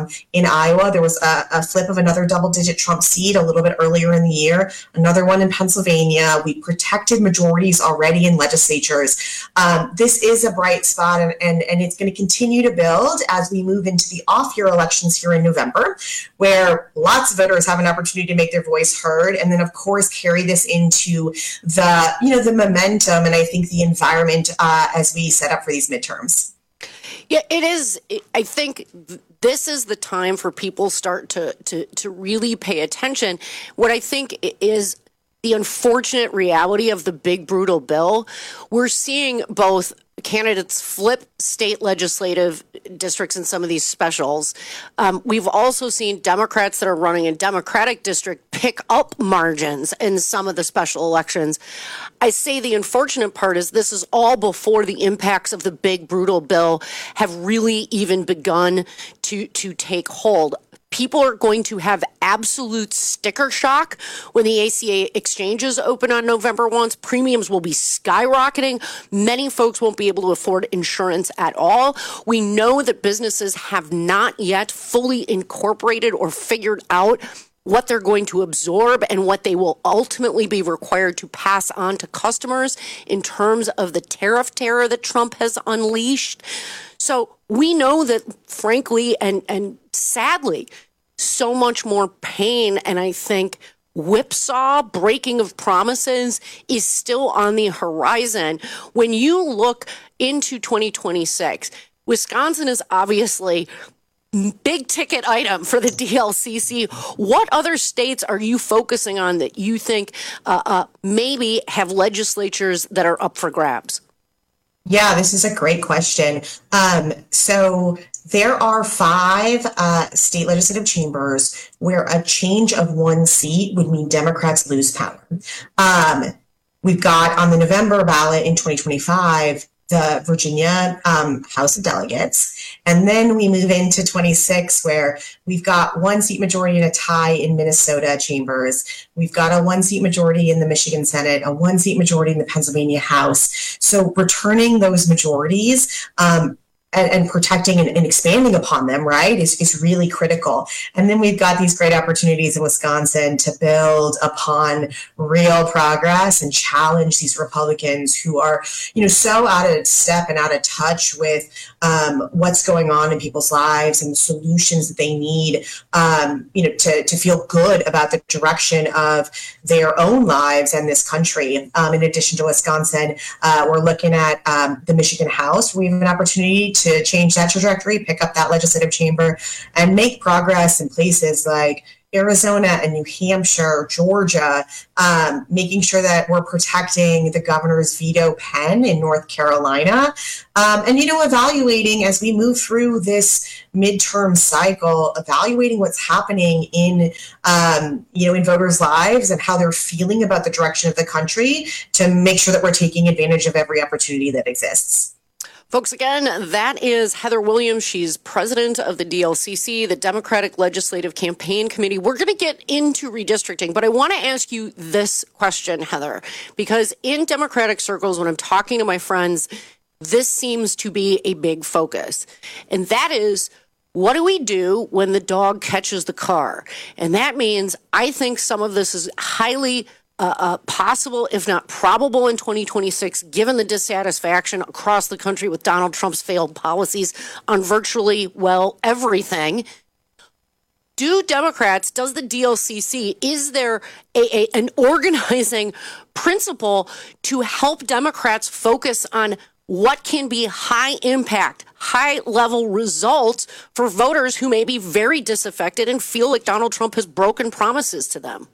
Iowa. There was a flip of another double-digit Trump seat a little bit earlier in the year, another one in Pennsylvania. We protected majorities already in legislatures. This is a bright spot, and it's going to continue to build as we move into the off-year elections here in November, where lots of voters have an opportunity to make their voice heard, and then, of course, carry this into the momentum and I think the environment as we set up for these midterms. Yeah, it is. I think this is the time for people start to really pay attention. What I think is the unfortunate reality of the big, brutal bill, we're seeing both candidates flip state legislative districts in some of these specials. We've also seen Democrats that are running in Democratic district pick up margins in some of the special elections. I say the unfortunate part is this is all before the impacts of the big, brutal bill have really even begun to take hold. People are going to have absolute sticker shock when the ACA exchanges open on November 1. Premiums will be skyrocketing. Many folks won't be able to afford insurance at all. We know that businesses have not yet fully incorporated or figured out what they're going to absorb and what they will ultimately be required to pass on to customers in terms of the tariff terror that Trump has unleashed. So we know that, frankly, and sadly, so much more pain and I think whipsaw breaking of promises is still on the horizon. When you look into 2026, Wisconsin is obviously big ticket item for the DLCC. What other states are you focusing on that you think maybe have legislatures that are up for grabs? Yeah, this is a great question. So there are 5 state legislative chambers where a change of one seat would mean Democrats lose power. We've got on the November ballot in 2025, the Virginia House of Delegates. And then we move into 26, where we've got 1 seat majority and a tie in Minnesota chambers. We've got a 1 seat majority in the Michigan Senate, a 1 seat majority in the Pennsylvania House. So returning those majorities and protecting and expanding upon them, right, is really critical. And then we've got these great opportunities in Wisconsin to build upon real progress and challenge these Republicans who are, so out of step and out of touch with what's going on in people's lives and the solutions that they need, to feel good about the direction of their own lives and this country. In addition to Wisconsin, we're looking at the Michigan House. We have an opportunity to change that trajectory, pick up that legislative chamber, and make progress in places like Arizona and New Hampshire, Georgia, making sure that we're protecting the governor's veto pen in North Carolina, and, evaluating as we move through this midterm cycle, evaluating what's happening in voters' lives and how they're feeling about the direction of the country to make sure that we're taking advantage of every opportunity that exists. Folks, again, that is Heather Williams. She's president of the DLCC, the Democratic Legislative Campaign Committee. We're going to get into redistricting, but I want to ask you this question, Heather, because in Democratic circles, when I'm talking to my friends, this seems to be a big focus. And that is, what do we do when the dog catches the car? And that means I think some of this is highly possible, if not probable, in 2026, given the dissatisfaction across the country with Donald Trump's failed policies on virtually, everything. Does the DLCC, is there an organizing principle to help Democrats focus on what can be high impact, high level results for voters who may be very disaffected and feel like Donald Trump has broken promises to them?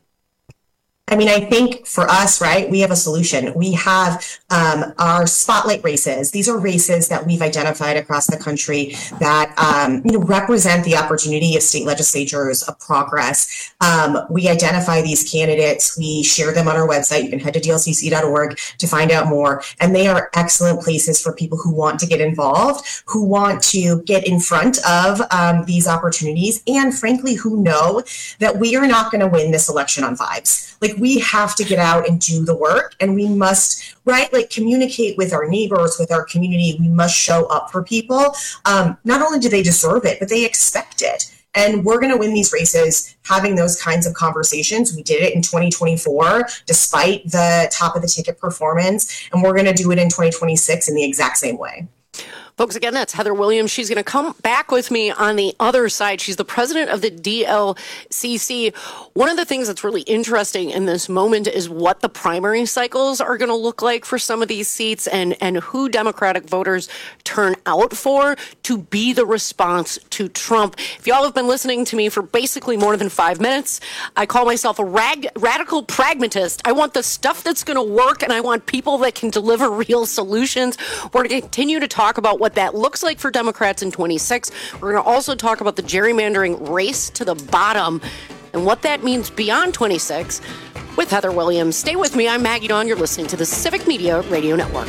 I think for us, right, we have a solution. We have our spotlight races. These are races that we've identified across the country that, represent the opportunity of state legislatures of progress. We identify these candidates. We share them on our website. You can head to dlcc.org to find out more. And they are excellent places for people who want to get involved, who want to get in front of these opportunities, and frankly, who know that we are not going to win this election on vibes. We have to get out and do the work, and we must, communicate with our neighbors, with our community. We must show up for people. Not only do they deserve it, but they expect it. And we're going to win these races having those kinds of conversations. We did it in 2024, despite the top of the ticket performance, and we're going to do it in 2026 in the exact same way. Folks, again, that's Heather Williams. She's going to come back with me on the other side. She's the president of the DLCC. One of the things that's really interesting in this moment is what the primary cycles are going to look like for some of these seats and who Democratic voters turn out for to be the response to Trump. If y'all have been listening to me for basically more than 5 minutes, I call myself a radical pragmatist. I want the stuff that's going to work, and I want people that can deliver real solutions. We're going to continue to talk about what that looks like for Democrats in 26. We're going to also talk about the gerrymandering race to the bottom and what that means beyond 26 with Heather Williams. Stay with me. I'm Maggie Dawn. You're listening to the Civic Media Radio Network.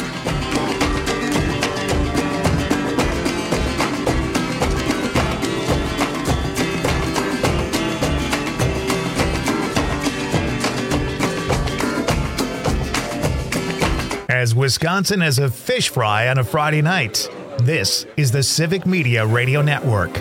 As Wisconsin is a fish fry on a Friday night, this is the Civic Media Radio Network.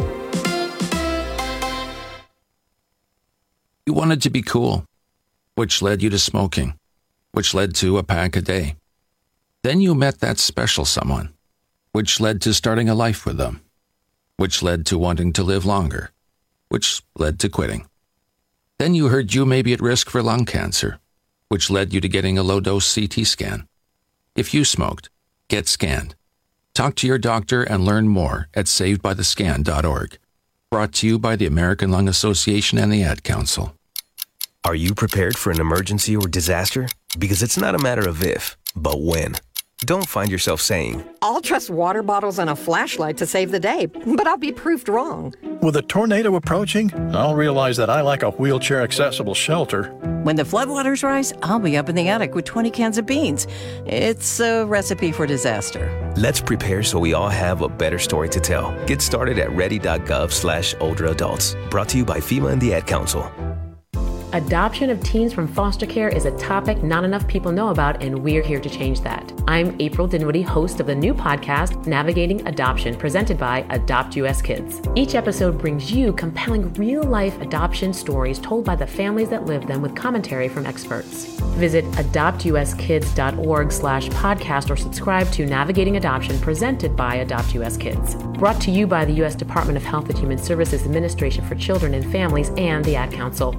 You wanted to be cool, which led you to smoking, which led to a pack a day. Then you met that special someone, which led to starting a life with them, which led to wanting to live longer, which led to quitting. Then you heard you may be at risk for lung cancer, which led you to getting a low-dose CT scan. If you smoked, get scanned. Talk to your doctor and learn more at savedbythescan.org. Brought to you by the American Lung Association and the Ad Council. Are you prepared for an emergency or disaster? Because it's not a matter of if, but when. Don't find yourself saying, I'll trust water bottles and a flashlight to save the day, but I'll be proved wrong. With a tornado approaching, I'll realize that I lack a wheelchair-accessible shelter. When the floodwaters rise, I'll be up in the attic with 20 cans of beans. It's a recipe for disaster. Let's prepare so we all have a better story to tell. Get started at ready.gov/older adults. Brought to you by FEMA and the Ad Council. Adoption of teens from foster care is a topic not enough people know about, and we're here to change that. I'm April Dinwiddie, host of the new podcast, Navigating Adoption, presented by Adopt US Kids. Each episode brings you compelling real-life adoption stories told by the families that live them with commentary from experts. Visit adoptuskids.org/podcast or subscribe to Navigating Adoption, presented by Adopt US Kids. Brought to you by the U.S. Department of Health and Human Services Administration for Children and Families and the Ad Council.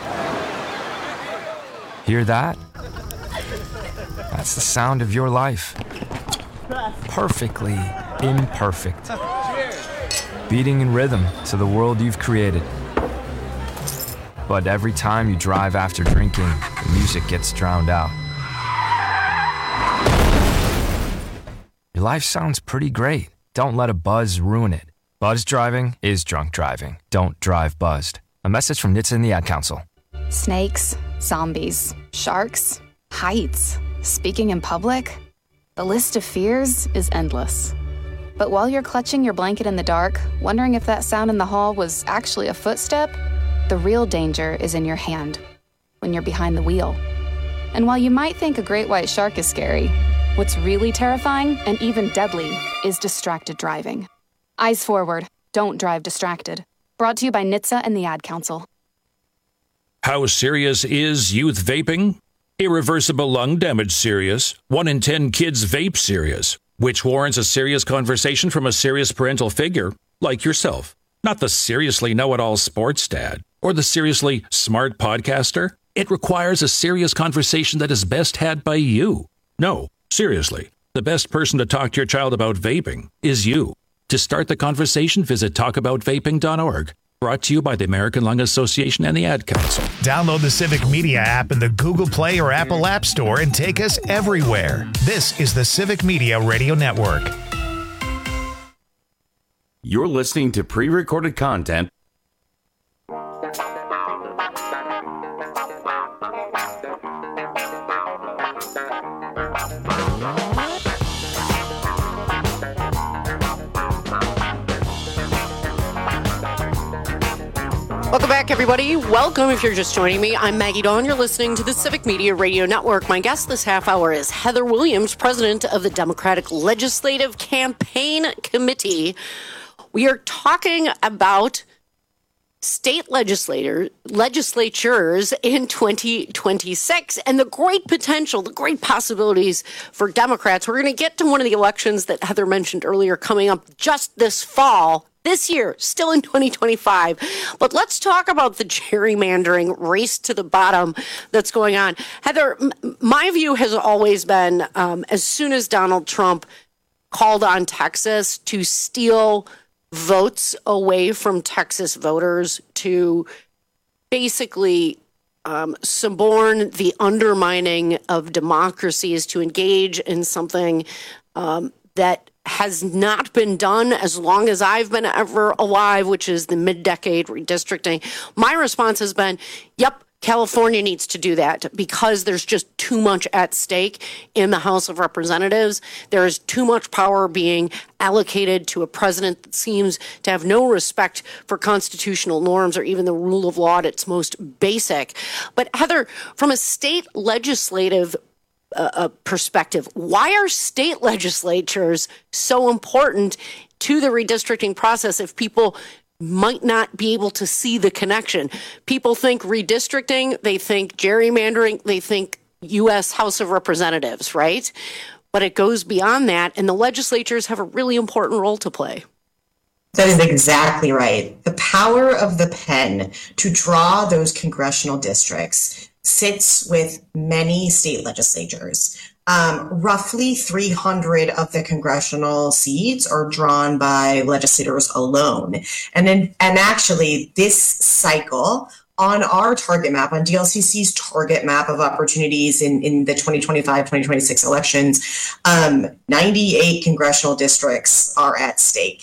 Hear that? That's the sound of your life. Perfectly imperfect. Beating in rhythm to the world you've created. But every time you drive after drinking, the music gets drowned out. Your life sounds pretty great. Don't let a buzz ruin it. Buzz driving is drunk driving. Don't drive buzzed. A message from NHTSA and the Ad Council. Snakes, zombies, sharks, heights, speaking in public. The list of fears is endless. But while you're clutching your blanket in the dark, wondering if that sound in the hall was actually a footstep, the real danger is in your hand, when you're behind the wheel. And while you might think a great white shark is scary, what's really terrifying and even deadly is distracted driving. Eyes forward, don't drive distracted. Brought to you by NHTSA and the Ad Council. How serious is youth vaping? Irreversible lung damage serious. 1 in 10 kids vape serious, which warrants a serious conversation from a serious parental figure like yourself. Not the seriously know-it-all sports dad or the seriously smart podcaster. It requires a serious conversation that is best had by you. No, seriously, the best person to talk to your child about vaping is you. To start the conversation, visit talkaboutvaping.org. Brought to you by the American Lung Association and the Ad Council. Download the Civic Media app in the Google Play or Apple App Store and take us everywhere. This is the Civic Media Radio Network. You're listening to pre-recorded content. Welcome back, everybody. Welcome if you're just joining me. I'm Maggie Dawn. You're listening to the Civic Media Radio Network. My guest this half hour is Heather Williams, president of the Democratic Legislative Campaign Committee. We are talking about state legislatures in 2026 and the great potential, the great possibilities for Democrats. We're going to get to one of the elections that Heather mentioned earlier coming up just this fall. This year, still in 2025. But let's talk about the gerrymandering race to the bottom that's going on. Heather, my view has always been as soon as Donald Trump called on Texas to steal votes away from Texas voters, to basically suborn the undermining of democracies, to engage in something that has not been done as long as I've been ever alive, which is the mid-decade redistricting. My response has been, yep, California needs to do that because there's just too much at stake in the House of Representatives. There is too much power being allocated to a president that seems to have no respect for constitutional norms or even the rule of law at its most basic. But Heather, from a state legislative perspective, why are state legislatures so important to the redistricting process if people might not be able to see the connection? People think redistricting, they think gerrymandering, they think U.S. House of Representatives, right? But it goes beyond that, and the legislatures have a really important role to play. That is exactly right. The power of the pen to draw those congressional districts sits with many state legislatures. Roughly 300 of the congressional seats are drawn by legislators alone. And actually, this cycle on our target map, on DLCC's target map of opportunities in the 2025-2026 elections, 98 congressional districts are at stake.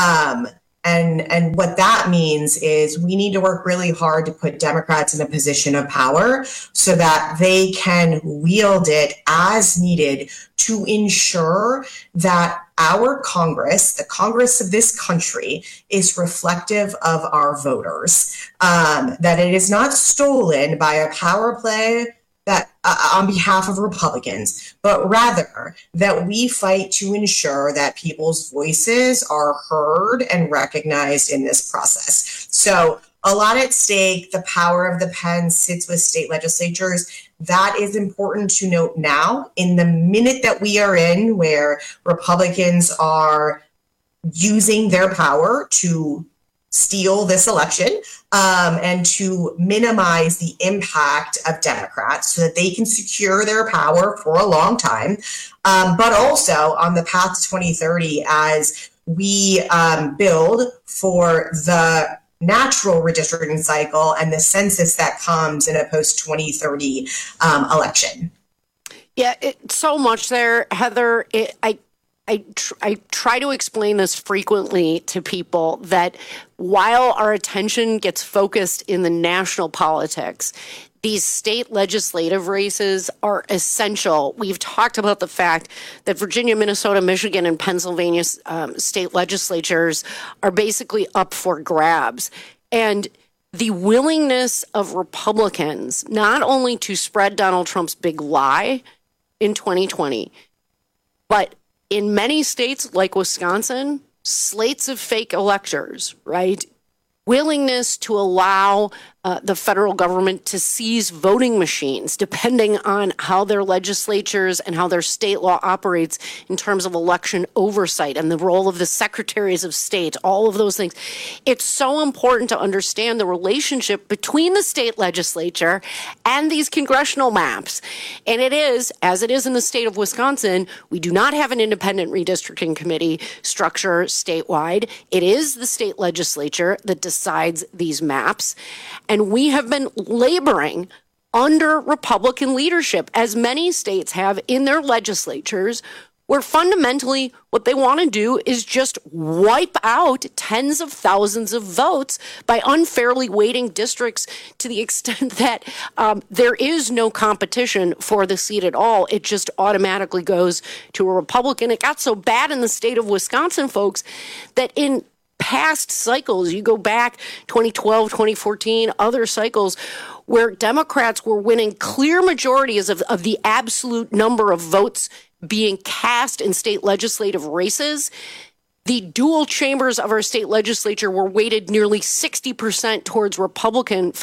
And what that means is we need to work really hard to put Democrats in a position of power so that they can wield it as needed to ensure that our Congress, the Congress of this country, is reflective of our voters, that it is not stolen by a power play that on behalf of Republicans, but rather that we fight to ensure that people's voices are heard and recognized in this process. So a lot at stake. The power of the pen sits with state legislatures. That is important to note now in the minute that we are in, where Republicans are using their power to steal this election and to minimize the impact of Democrats so that they can secure their power for a long time. But also on the path to 2030, as we build for the natural redistricting cycle and the census that comes in a post-2030 election. Yeah, so much there, Heather. I try to explain this frequently to people that while our attention gets focused in the national politics, these state legislative races are essential. We've talked about the fact that Virginia, Minnesota, Michigan, and Pennsylvania state legislatures are basically up for grabs. And the willingness of Republicans not only to spread Donald Trump's big lie in 2020, but in many states like Wisconsin, slates of fake electors, right? Willingness to allow the federal government to seize voting machines, depending on how their legislatures and how their state law operates in terms of election oversight and the role of the secretaries of state, all of those things. It's so important to understand the relationship between the state legislature and these congressional maps. And it is, as it is in the state of Wisconsin, we do not have an independent redistricting committee structure statewide. It is the state legislature that decides these maps. And we have been laboring under Republican leadership, as many states have in their legislatures, where fundamentally what they want to do is just wipe out tens of thousands of votes by unfairly weighting districts to the extent that there is no competition for the seat at all. It just automatically goes to a Republican. It got so bad in the state of Wisconsin, folks, that in past cycles, you go back 2012, 2014, other cycles where Democrats were winning clear majorities of the absolute number of votes being cast in state legislative races. The dual chambers of our state legislature were weighted nearly 60% towards Republicans,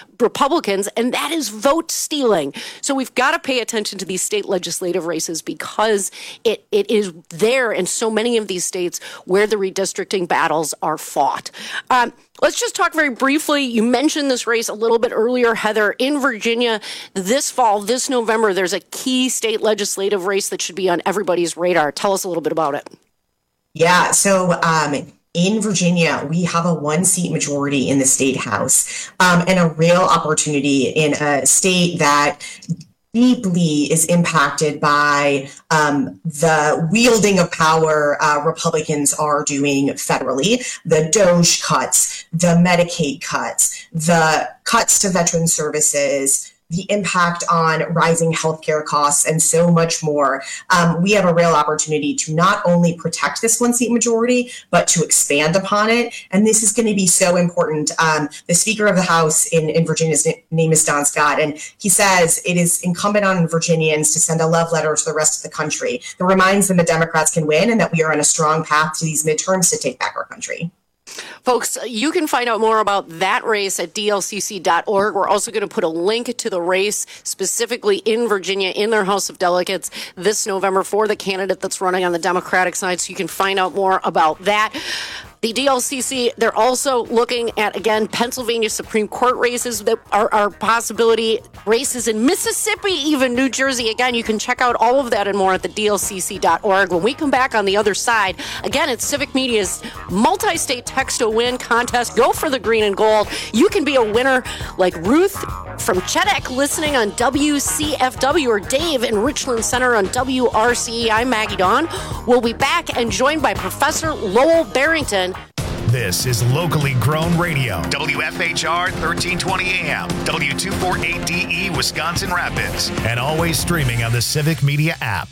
and that is vote stealing. So we've got to pay attention to these state legislative races because it is there in so many of these states where the redistricting battles are fought. Let's just talk very briefly. You mentioned this race a little bit earlier, Heather. In Virginia, this fall, this November, there's a key state legislative race that should be on everybody's radar. Tell us a little bit about it. Yeah, so in Virginia, we have a 1-seat majority in the state house and a real opportunity in a state that deeply is impacted by the wielding of power Republicans are doing federally, the DOGE cuts, the Medicaid cuts, the cuts to veteran services, the impact on rising healthcare costs, and so much more. We have a real opportunity to not only protect this 1-seat majority, but to expand upon it. And this is going to be so important. The Speaker of the House in Virginia's name is Don Scott, and he says it is incumbent on Virginians to send a love letter to the rest of the country that reminds them that Democrats can win and that we are on a strong path to these midterms to take back our country. Folks, you can find out more about that race at dlcc.org. We're also going to put a link to the race specifically in Virginia in their House of Delegates this November for the candidate that's running on the Democratic side, so you can find out more about that. The DLCC, they're also looking at, again, Pennsylvania Supreme Court races that are possibility, races in Mississippi, even New Jersey. Again, you can check out all of that and more at the DLCC.org. When we come back on the other side, again, it's Civic Media's multi-state text-to-win contest. Go for the green and gold. You can be a winner like Ruth from Chetek listening on WCFW, or Dave in Richland Center on WRCE. I'm Maggie Dawn. We'll be back and joined by Professor Lowell Barrington. This is locally grown radio. WFHR 1320 AM, W248DE, Wisconsin Rapids, and always streaming on the Civic Media app.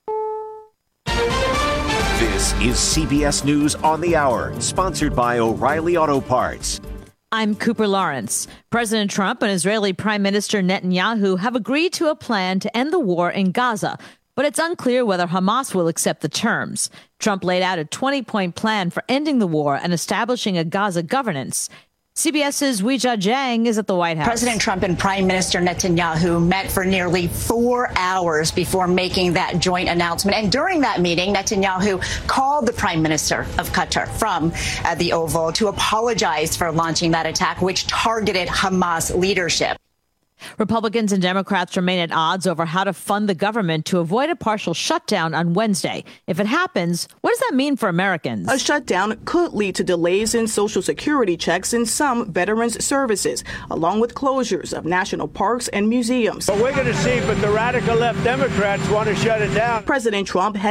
This is CBS News on the Hour, sponsored by O'Reilly Auto Parts. I'm Cooper Lawrence. President Trump and Israeli Prime Minister Netanyahu have agreed to a plan to end the war in Gaza, but it's unclear whether Hamas will accept the terms. Trump laid out a 20-point plan for ending the war and establishing a Gaza governance. CBS's Weijia Jiang is at the White House. President Trump and Prime Minister Netanyahu met for nearly 4 hours before making that joint announcement. And during that meeting, Netanyahu called the Prime Minister of Qatar from the Oval to apologize for launching that attack, which targeted Hamas leadership. Republicans and Democrats remain at odds over how to fund the government to avoid a partial shutdown on Wednesday. If it happens, what does that mean for Americans? A shutdown could lead to delays in Social Security checks in some veterans' services, along with closures of national parks and museums. But we're going to see if the radical left Democrats want to shut it down. President Trump had